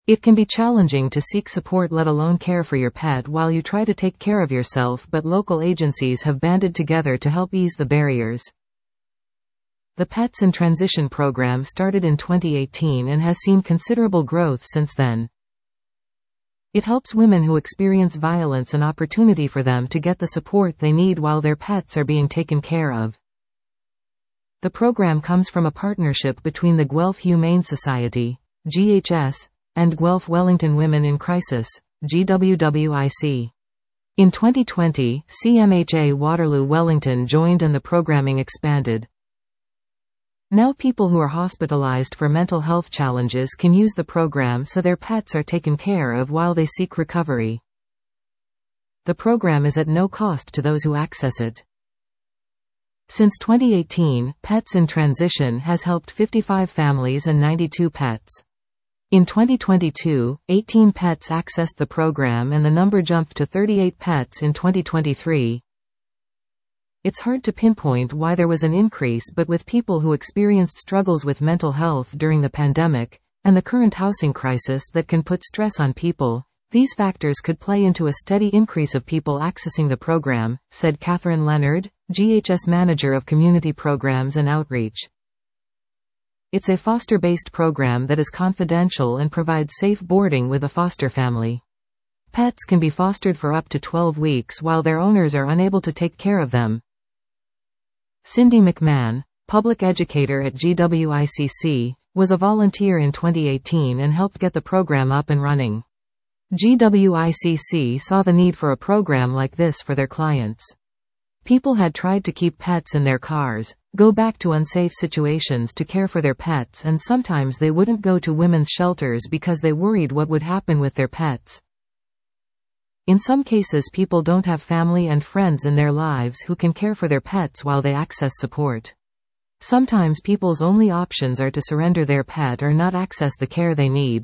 It can be challenging to seek support, let alone care for your pet, while you try to take care of yourself, but local agencies have banded together to help ease the barriers. The Pets in Transition program started in 2018 and has seen considerable growth since then. It helps women who experience violence an opportunity for them to get the support they need while their pets are being taken care of. The program comes from a partnership between the Guelph Humane Society, GHS, and Guelph Wellington Women in Crisis, GWWIC. In 2020, CMHA Waterloo Wellington joined and the programming expanded. Now people who are hospitalized for mental health challenges can use the program so their pets are taken care of while they seek recovery. The program is at no cost to those who access it. Since 2018, Pets in Transition has helped 55 families and 92 pets. In 2022, 18 pets accessed the program and the number jumped to 38 pets in 2023. It's hard to pinpoint why there was an increase, but with people who experienced struggles with mental health during the pandemic, and the current housing crisis that can put stress on people, these factors could play into a steady increase of people accessing the program, said Catherine Leonard, GHS Manager of Community Programs and Outreach. It's a foster-based program that is confidential and provides safe boarding with a foster family. Pets can be fostered for up to 12 weeks while their owners are unable to take care of them. Cindy McMahon, public educator at GWICC, was a volunteer in 2018 and helped get the program up and running. GWICC saw the need for a program like this for their clients. People had tried to keep pets in their cars, go back to unsafe situations to care for their pets, and sometimes they wouldn't go to women's shelters because they worried what would happen with their pets. In some cases, people don't have family and friends in their lives who can care for their pets while they access support. Sometimes people's only options are to surrender their pet or not access the care they need.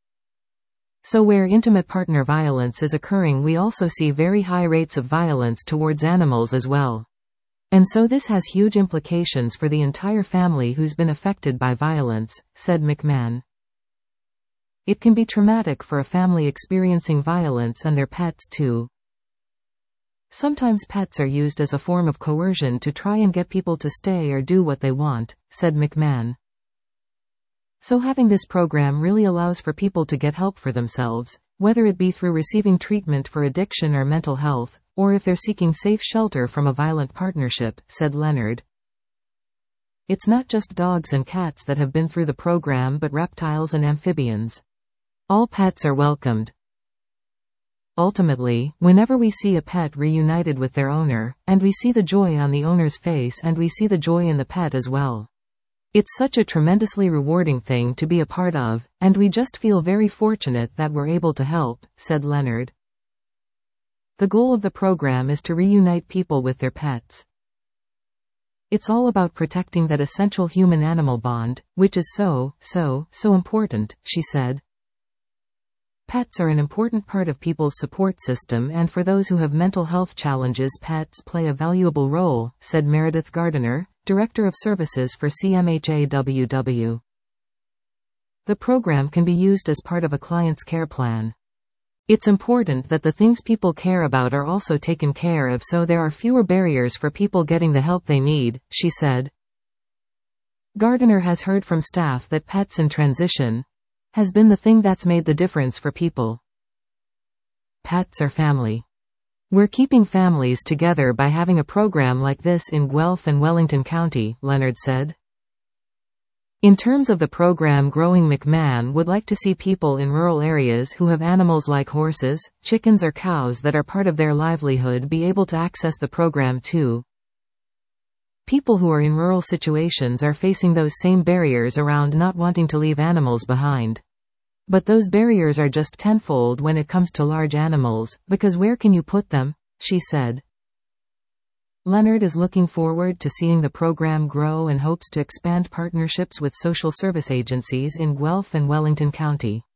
So where intimate partner violence is occurring, we also see very high rates of violence towards animals as well. And so this has huge implications for the entire family who's been affected by violence, said McMahon. It can be traumatic for a family experiencing violence and their pets too. Sometimes pets are used as a form of coercion to try and get people to stay or do what they want, said McMahon. So having this program really allows for people to get help for themselves, whether it be through receiving treatment for addiction or mental health, or if they're seeking safe shelter from a violent partnership, said Leonard. It's not just dogs and cats that have been through the program, but reptiles and amphibians. All pets are welcomed. Ultimately, whenever we see a pet reunited with their owner, and we see the joy on the owner's face and we see the joy in the pet as well. It's such a tremendously rewarding thing to be a part of, and we just feel very fortunate that we're able to help, said Leonard. The goal of the program is to reunite people with their pets. It's all about protecting that essential human-animal bond, which is so important, she said. Pets are an important part of people's support system, and for those who have mental health challenges, pets play a valuable role, said Meredith Gardiner, Director of Services for CMHA-WW. The program can be used as part of a client's care plan. It's important that the things people care about are also taken care of, so there are fewer barriers for people getting the help they need, she said. Gardiner has heard from staff that Pets in Transition has been the thing that's made the difference for people. Pets are family. We're keeping families together by having a program like this in Guelph and Wellington County, Leonard said. In terms of the program growing, McMahon would like to see people in rural areas who have animals like horses, chickens or cows that are part of their livelihood be able to access the program too. People who are in rural situations are facing those same barriers around not wanting to leave animals behind. But those barriers are just tenfold when it comes to large animals, because where can you put them? She said. Leonard is looking forward to seeing the program grow and hopes to expand partnerships with social service agencies in Guelph and Wellington County.